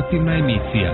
informativna emisija.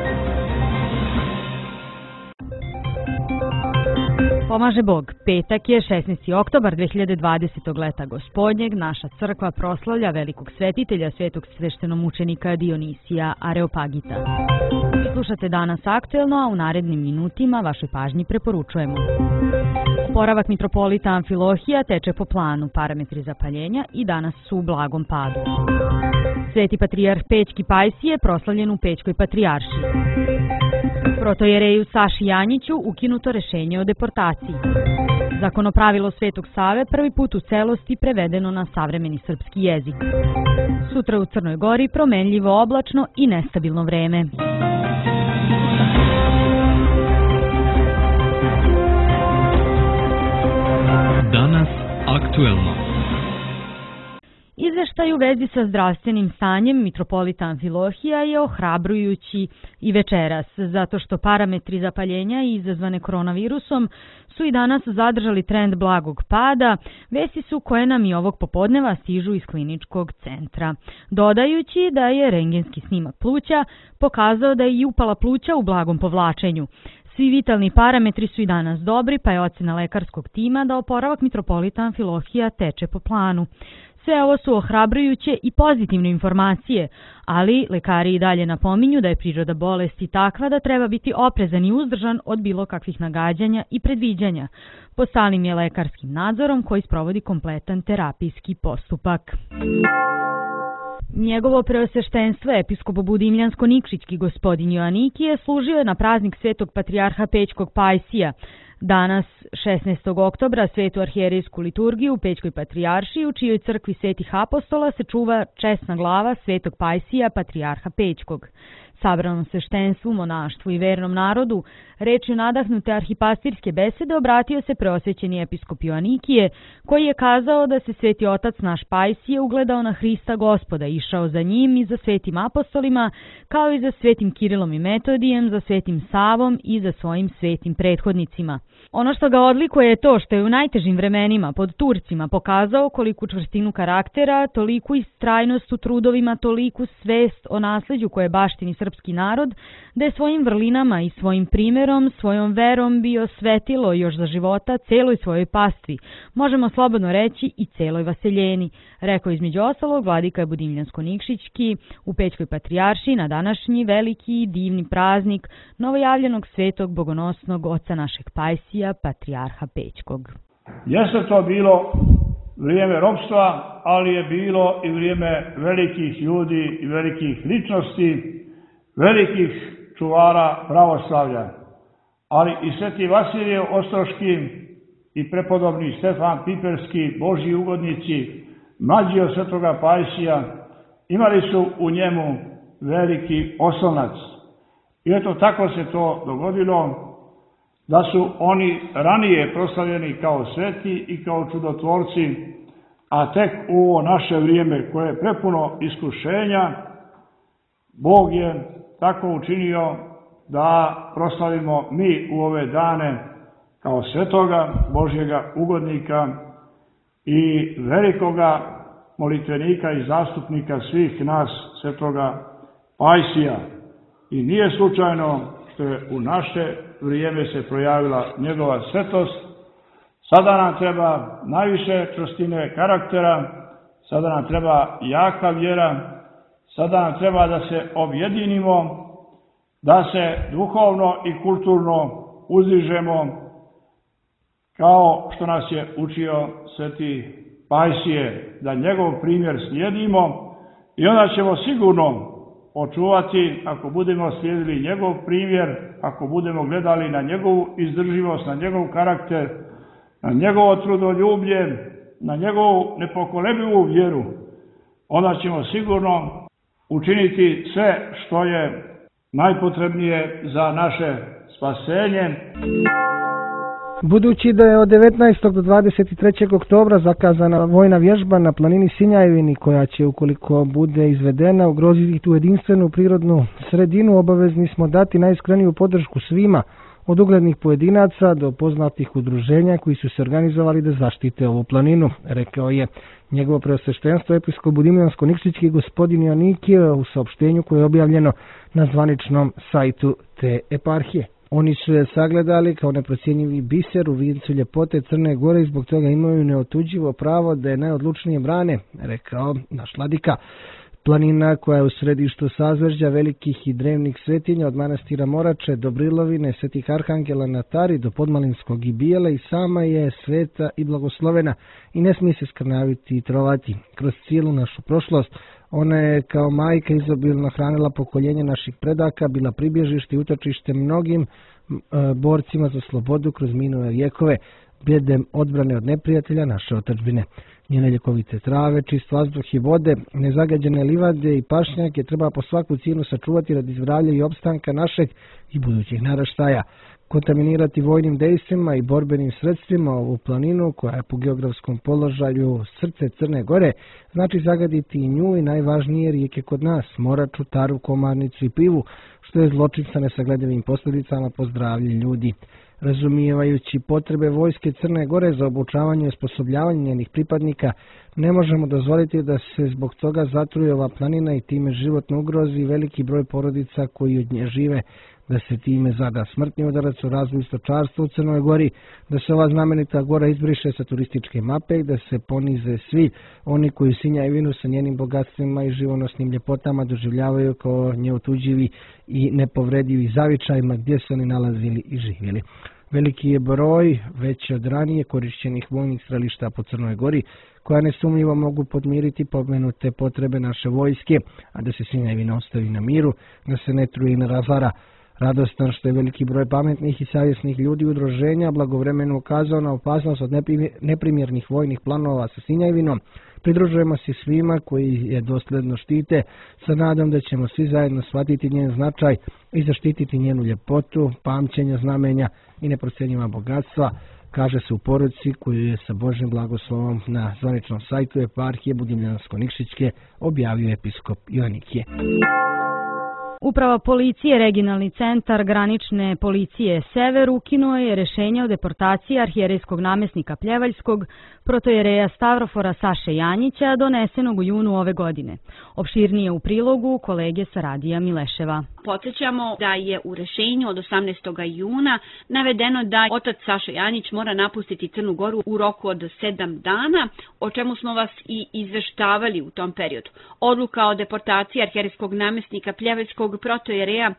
Pomaže Bog. Petak je 16. oktobar 2020. leta gospodnjeg. Naša crkva proslavlja velikog svetitelja, svetog sveštenomučenika Dionisija Areopagita. Slušate danas aktuelno, a u narednim minutima vašoj pažnji preporučujemo. Oporavak mitropolita Amfilohija teče po planu, parametri zapaljenja i danas su u blagom padu. Sveti patrijarh Pećki Pajsije proslavljen u Pećkoj patrijaršiji. Protojereju Saši Janjiću ukinuto rešenje o deportaciji. Zakonopravilo Svetog Save prvi put u celosti prevedeno na savremeni srpski jezik. Sutra u Crnoj Gori promenljivo oblačno i nestabilno vreme. Danas aktuelno. Izveštaj u vezi sa zdravstvenim stanjem mitropolita Amfilohija je ohrabrujući i večeras, zato što parametri zapaljenja izazvane koronavirusom su i danas zadržali trend blagog pada, vesti su koje nam i ovog popodneva stižu iz kliničkog centra. Dodajući da je rentgenski snimak pluća pokazao da je i upala pluća u blagom povlačenju. Svi vitalni parametri su i danas dobri, pa je ocena lekarskog tima da oporavak mitropolita Amfilohija teče po planu. Sve ovo su ohrabrujuće i pozitivne informacije, ali lekari i dalje napominju da je priroda bolesti takva da treba biti oprezan i uzdržan od bilo kakvih nagađanja i predviđanja. Pod stalnim je lekarskim nadzorom koji sprovodi kompletan terapijski postupak. Njegovo preosveštenstvo episkop Budimljansko-Nikšićki gospodin Joanikije služio je na praznik svetog patrijarha Pećkog Pajsija. Danas, 16. oktobra, svetu arhijerejsku liturgiju u Pećkoj patrijaršiji, u čijoj crkvi svetih apostola se čuva česna glava svetog Pajsija, patrijarha Pećkog. Sabranom sveštenstvu, monaštvu i vernom narodu, rečju nadahnute arhipastirske besede obratio se preosvećeni episkop Joanikije, koji je kazao da se sveti otac naš Pajsije ugledao na Hrista Gospoda, išao za njim i za svetim apostolima, kao i za svetim Kirilom i Metodijem, za svetim Savom i za svojim svetim prethodnicima. Ono što ga odlikuje je to što je u najtežim vremenima pod Turcima pokazao koliku čvrstinu karaktera, toliku istrajnost u trudovima, toliku svest o nasleđu koje baštini srpski narod, da je svojim vrlinama i svojim primjerom, svojom verom bio svetilo još za života celoj svojoj pastvi, možemo slobodno reći i celoj vaseljeni, rekao između ostalog vladika Budimljansko-Nikšićki u Pećkoj patrijaršiji na današnji veliki i divni praznik novojavljenog svetog bogonosnog oca našeg Pajsija, patrijarha Pećkog. Jeste to bilo vrijeme ropstva, ali je bilo i vrijeme velikih ljudi i velikih ličnosti, velikih čuvara pravoslavlja. Ali i sveti Vasilije Ostroški i prepodobni Stefan Piperski, Božji ugodnici, mlađi od svetoga Pajsija, imali su u njemu veliki oslonac. I eto tako se to dogodilo da su oni ranije proslavljeni kao sveti i kao čudotvorci, a tek u ovo naše vrijeme koje je prepuno iskušenja, Bog je tako učinio da proslavimo mi u ove dane kao svetoga Božjega ugodnika i velikoga molitvenika i zastupnika svih nas, svetoga Pajsija. I nije slučajno što je u naše vrijeme se projavila njegova svetost. Sada nam treba najviše čvrstine karaktera, sada nam treba jaka vjera, sada nam treba da se objedinimo, da se duhovno i kulturno uzdižemo kao što nas je učio sveti Pajsije, da njegov primjer slijedimo i onda ćemo sigurno očuvati, ako budemo slijedili njegov primjer, ako budemo gledali na njegovu izdrživost, na njegov karakter, na njegovo trudoljublje, na njegovu nepokolebljivu vjeru, onda ćemo sigurno učiniti sve što je najpotrebnije za naše spasenje. Budući da je od 19. do 23. oktobra zakazana vojna vježba na planini Sinjajevini, koja će, ukoliko bude izvedena, ugroziti tu jedinstvenu prirodnu sredinu, obavezni smo dati najiskreniju podršku svima, od uglednih pojedinaca do poznatih udruženja koji su se organizovali da zaštite ovu planinu, rekao je. Njegovo preosveštenstvo episkop Budimljansko-Nikšićki gospodin Joanikije u saopštenju koje je objavljeno na zvaničnom sajtu te eparhije. Oni su je sagledali kao neprocjenjivi biser u vidu ljepote Crne Gore i zbog toga imaju neotuđivo pravo da je najodlučnije brane, rekao naš vladika. Planina koja je u središtu sazvežđa velikih i drevnih svetinja od manastira Morače do Brilovine, Svetih Arhangela na Tari do Podmalinskog i Bijela i sama je sveta i blagoslovena i ne smije se skrnaviti i trovati. Kroz cijelu našu prošlost ona je kao majka izobilno hranila pokoljenje naših predaka, bila pribježište i utočište mnogim borcima za slobodu kroz minule vjekove, bedem odbrane od neprijatelja naše otadžbine. Njene ljekovite trave, čist vazduh i vode, nezagađene livade i pašnjake treba po svaku cijenu sačuvati radi zdravlja i opstanka našeg i budućih naraštaja. Kontaminirati vojnim dejstvima i borbenim sredstvima ovu planinu, koja je po geografskom položaju srce Crne Gore, znači zagaditi i nju i najvažnije rijeke kod nas, Moraču, Taru, Komarnicu i Pivu, što je zločin sa nesagledivim posljedicama po zdravlje ljudi. Razumijevajući potrebe vojske Crne Gore za obučavanje i osposobljavanje njenih pripadnika, ne možemo dozvoliti da se zbog toga zatruje ova planina i time životno ugrozi veliki broj porodica koji od nje žive, da se time zada smrtni udarac u razvoju stočarstva u Crnoj Gori, da se ova znamenita gora izbriše sa turističke mape i da se ponize svi oni koji Sinjajevinu sa njenim bogatstvima i živonosnim ljepotama doživljavaju kao neotuđivi i nepovredivi zavičajima gdje se oni nalazili i živjeli. Veliki je broj već od ranije korišćenih vojnih strelišta po Crnoj Gori, koja nesumnjivo mogu podmiriti pomenute potrebe naše vojske, a da se Sinjajevina ostavi na miru, da se ne truje i ne razara. Radostan što je veliki broj pametnih i savjesnih ljudi udruženja blagovremeno ukazao na opasnost od neprimjernih vojnih planova sa Sinjajevinom, pridružujemo se svima koji je dosledno štite, sa nadom da ćemo svi zajedno shvatiti njen značaj i zaštititi njenu ljepotu, pamćenja, znamenja i neprocjenjiva bogatstva, kaže se u poruci koju je sa Božjim blagoslovom na zvaničnom sajtu eparhije Budimljansko-Nikšićke objavio episkop Joanikije. Uprava policije, regionalni centar granične policije Sever ukinuo je rješenje o deportaciji arhijerejskog namjesnika Pljevaljskog, protojereja Stavrofora Saše Janjića, donesenog u junu ove godine. Opširnije u prilogu kolege sa radija Mileševa. Podsjećamo da je u rješenju od 18. juna navedeno da otac Saša Janjić mora napustiti Crnu Goru u roku od 7 dana, o čemu smo vas i izveštavali u tom periodu. Odluka o deportaciji arhijerejskog namjesnika Pljevaljskog protojereja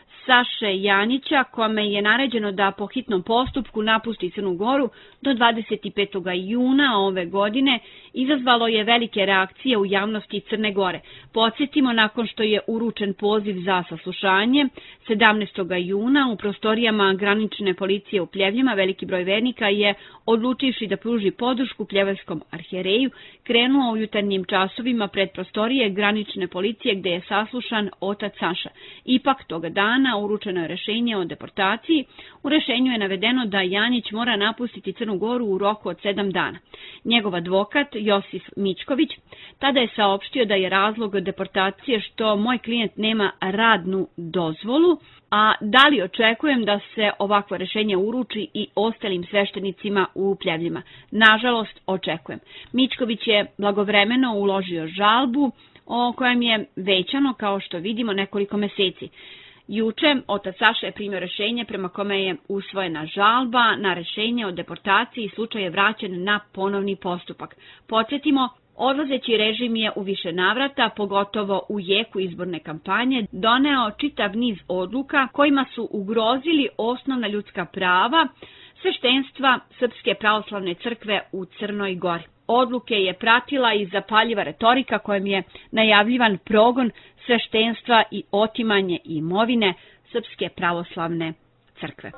Saše Janjića, kome je naređeno da po hitnom postupku napusti Crnu Goru do 25. juna ove godine, izazvalo je velike reakcije u javnosti Crne Gore. Podsjetimo, nakon što je uručen poziv za saslušanje 17. juna u prostorijama granične policije u Pljevljima, veliki broj vernika je, odlučivši da pruži podršku Pljevaljskom arhijereju, krenuo u jutarnjim časovima pred prostorije granične policije gdje je saslušan otac Saša. Ipak toga dana uručeno je rješenje o deportaciji. U rješenju je navedeno da Janjić mora napustiti Crnu Goru u roku od 7 dana. Njegov advokat Josif Mičković tada je saopštio da je razlog deportacije što moj klijent nema radnu dozvolu, a da li očekujem da se ovakvo rješenje uruči i ostalim sveštenicima u Pljevljima? Nažalost, očekujem. Mičković je blagovremeno uložio žalbu o kojem je većano, kao što vidimo, nekoliko mjeseci. Juče otac Saša je primio rješenje prema kome je usvojena žalba na rješenje o deportaciji i slučaj je vraćen na ponovni postupak. Podsjetimo, odlazeći režim je u više navrata, pogotovo u jeku izborne kampanje, doneo čitav niz odluka kojima su ugrozili osnovna ljudska prava sveštenstva Srpske pravoslavne crkve u Crnoj Gori. Odluke je pratila i zapaljiva retorika kojom je najavljivan progon sveštenstva i otimanje imovine Srpske pravoslavne crkve.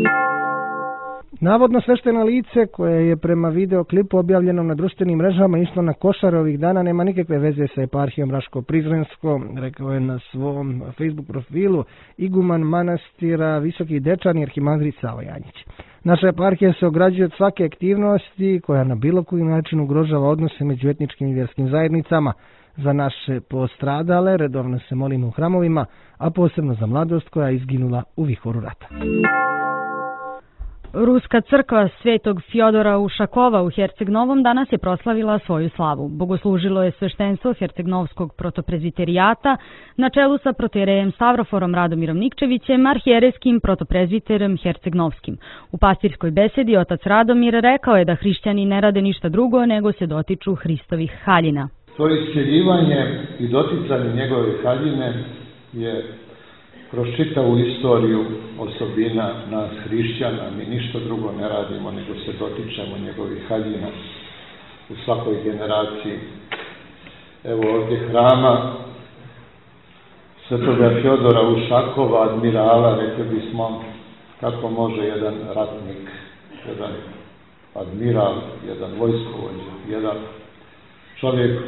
Navodno svešteno lice koje je prema videoklipu objavljenom na društvenim mrežama išlo na Košare ovih dana nema nikakve veze sa eparhijom Raško-Prizrensko, rekao je na svom Facebook profilu iguman manastira Visoki Dečani arhimandrit Savo Janjić. Naša eparhija se ograđuje od svake aktivnosti koja na bilo koji način ugrožava odnose među etničkim i vjerskim zajednicama. Za naše postradale redovno se molimo u hramovima, a posebno za mladost koja je izginula u vihoru rata. Ruska crkva Svetog Fjodora Ušakova u Herceg-Novom danas je proslavila svoju slavu. Bogoslužilo je sveštenstvo Herceg-Novskog protoprezviterijata na čelu sa protojerejem Stavroforom Radomirom Nikčevićem, arhijerejskim protoprezviterom Herceg-Novskim. U pastirskoj besedi otac Radomir rekao je da hrišćani ne rade ništa drugo nego se dotiču Hristovih haljina. To isceljivanje i doticanje njegove haljine je kroz čitavu istoriju osobina nas hrišćana. Mi ništa drugo ne radimo nego se dotičemo njegovih haljina u svakoj generaciji. Evo ovdje hrama Svetoga Fjodora Ušakova, admirala, rekli bismo kako može jedan ratnik, jedan admiral, jedan vojskovođa, jedan čovjek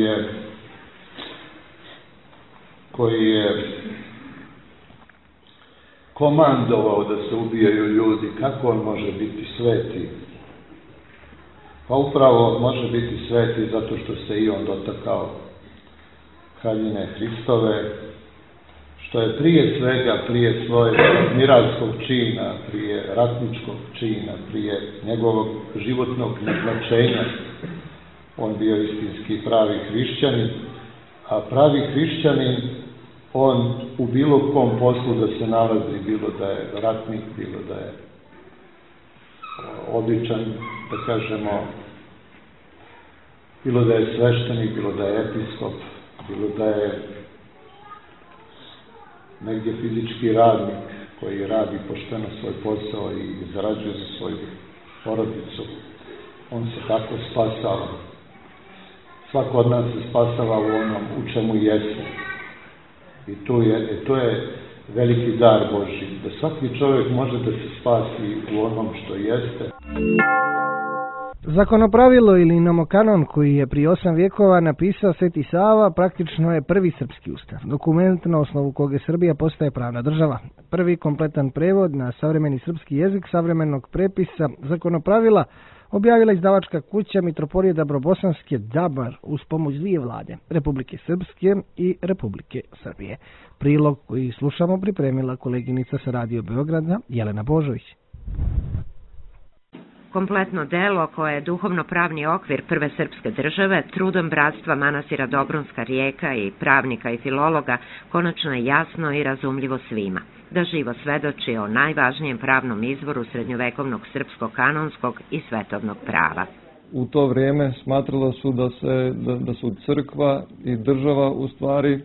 koji je komandovao da se ubijaju ljudi, kako on može biti sveti? Pa upravo može biti sveti zato što se i on dotakao haljine Hristove, što je prije svega, prije svojeg admiralskog čina, prije ratničkog čina, prije njegovog životnog naznačenja, on bio istinski pravi hrišćanin, a pravi hrišćanin on u bilo kom poslu da se nalazi, bilo da je ratnik, bilo da je običan, da kažemo, bilo da je sveštenik, bilo da je episkop, bilo da je negdje fizički radnik koji radi pošteno svoj posao i zarađuje za svoju porodicu, on se tako spasava. Svako od nas se spasava u onom u čemu jeste. I to je veliki dar Božji, da svaki čovjek može da se spasi u onom što jeste. Zakonopravilo ili nomokanon koji je prije 8 vjekova napisao Sveti Sava praktično je prvi srpski ustav, dokument na osnovu koga Srbija postaje pravna država. Prvi kompletan prevod na savremeni srpski jezik savremenog prepisa zakonopravila objavila izdavačka kuća Mitropolije Dabrobosanske Dabar uz pomoć dvije vlade, Republike Srpske i Republike Srbije. Prilog koji slušamo pripremila koleginica sa Radio Beograda Jelena Božović. Kompletno delo koje je duhovno-pravni okvir prve srpske države, trudom bratstva manastira Dobrunska Rijeka i pravnika i filologa, konačno je jasno i razumljivo svima, da živo svedoči o najvažnijem pravnom izvoru srednjovekovnog srpskog kanonskog i svetovnog prava. U to vrijeme smatralo su da su crkva i država u stvari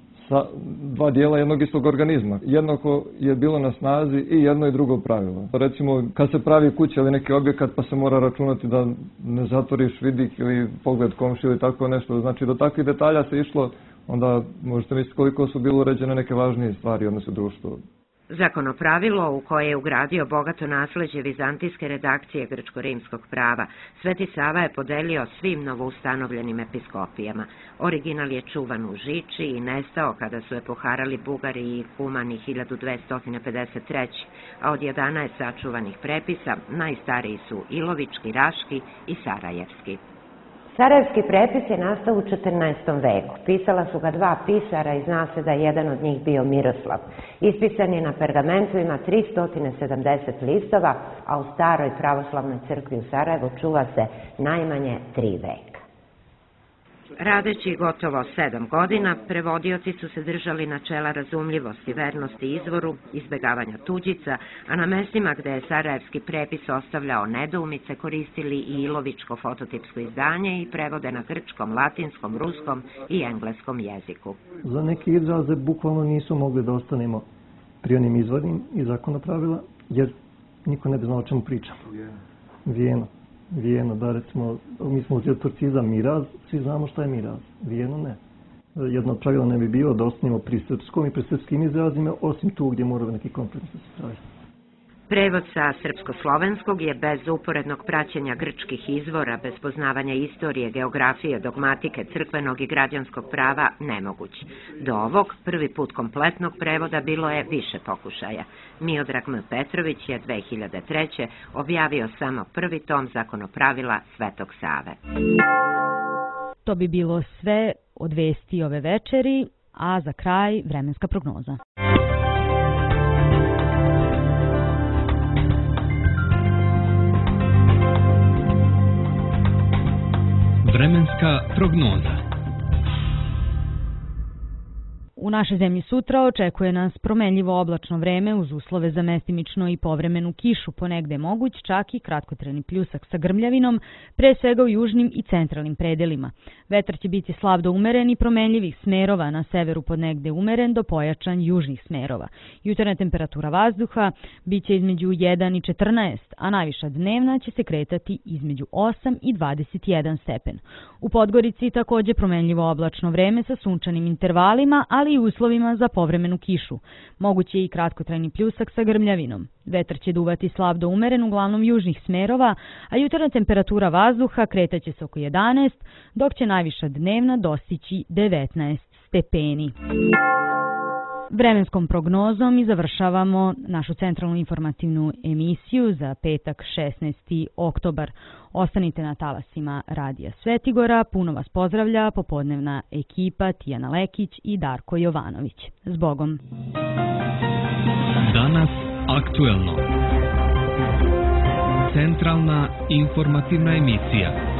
dva dijela jednog istog organizma. Jednako je bilo na snazi i jedno i drugo pravilo. Recimo, kad se pravi kuća ili neki objekat, pa se mora računati da ne zatvoriš vidik ili pogled komšije ili tako nešto. Znači, do takvih detalja se išlo, onda možete misliti koliko su bilo uređene neke važnije stvari odnosno društvo. Zakonopravilo u koje je ugradio bogato nasleđe vizantijske redakcije grčko-rimskog prava, Sveti Sava je podelio svim novoustanovljenim episkopijama. Original je čuvan u Žiči i nestao kada su je poharali Bugari i Kumani 1253. A od 11 sačuvanih prepisa najstariji su Ilovički, Raški i Sarajevski. Sarajevski prepis je nastao u 14. veku. Pisala su ga dva pisara i zna se da je jedan od njih bio Miroslav. Ispisan je na pergamentu, ima 370 listova, a u staroj pravoslavnoj crkvi u Sarajevu čuva se najmanje 3 veka. Radeći gotovo 7 godina, prevodioci su se držali načela razumljivosti, vernosti izvoru, izbjegavanja tuđica, a na mestima gde je sarajevski prepis ostavljao nedoumice koristili i ilovičko fototipsko izdanje i prevode na grčkom, latinskom, ruskom i engleskom jeziku. Za neke izraze bukvalno nisu mogli da ostanemo pri onim izvornim i zakonopravila, jer niko ne bi znao o čemu pričamo. Vijeno, da recimo, mi smo uzeli turcizam miraz, svi znamo šta je miraz, vijeno ne. Jedno od pravila ne bi bilo da ostanemo pri srpskom i pri srpskim izrazima, osim tu gdje moraju neki kompromis da se pravi. Prevod sa srpsko-slovenskog je bez uporednog praćenja grčkih izvora, bez poznavanja istorije, geografije, dogmatike, crkvenog i građanskog prava nemoguć. Do ovog, prvi put kompletnog prevoda bilo je više pokušaja. Miodrag M. Petrović je 2003. objavio samo prvi tom zakonopravila Svetog Save. To bi bilo sve od vesti ove večeri, a za kraj vremenska prognoza. prognoza. U našoj zemlji sutra očekuje nas promenljivo oblačno vreme uz uslove za mestimično i povremenu kišu, ponegde moguć čak i kratkotrajni pljusak sa grmljavinom, pre svega u južnim i centralnim predelima. Vetar će biti slab do umeren i promenljivih smerova, na severu ponegde umeren do pojačan južnih smerova. Jutarnja temperatura vazduha biće između 1 i 14, a najviša dnevna će se kretati između 8 i 21 stepen. U Podgorici takođe promenljivo oblačno vreme sa sunčanim intervalima, ali i uslovima za povremenu kišu. Moguće je i kratkotrajni pljusak sa grmljavinom. Vetar će duvati slab do umeren uglavnom južnih smerova, a jutarnja temperatura vazduha kretaće se oko 11, dok će najviša dnevna dostići 19 stepeni. Vremenskom prognozom i završavamo našu centralnu informativnu emisiju za petak 16. oktobar. Ostanite na talasima Radija Svetigora. Puno vas pozdravlja popodnevna ekipa Tijana Lekić i Darko Jovanović. Zbogom. Danas aktuelno. Centralna informativna emisija.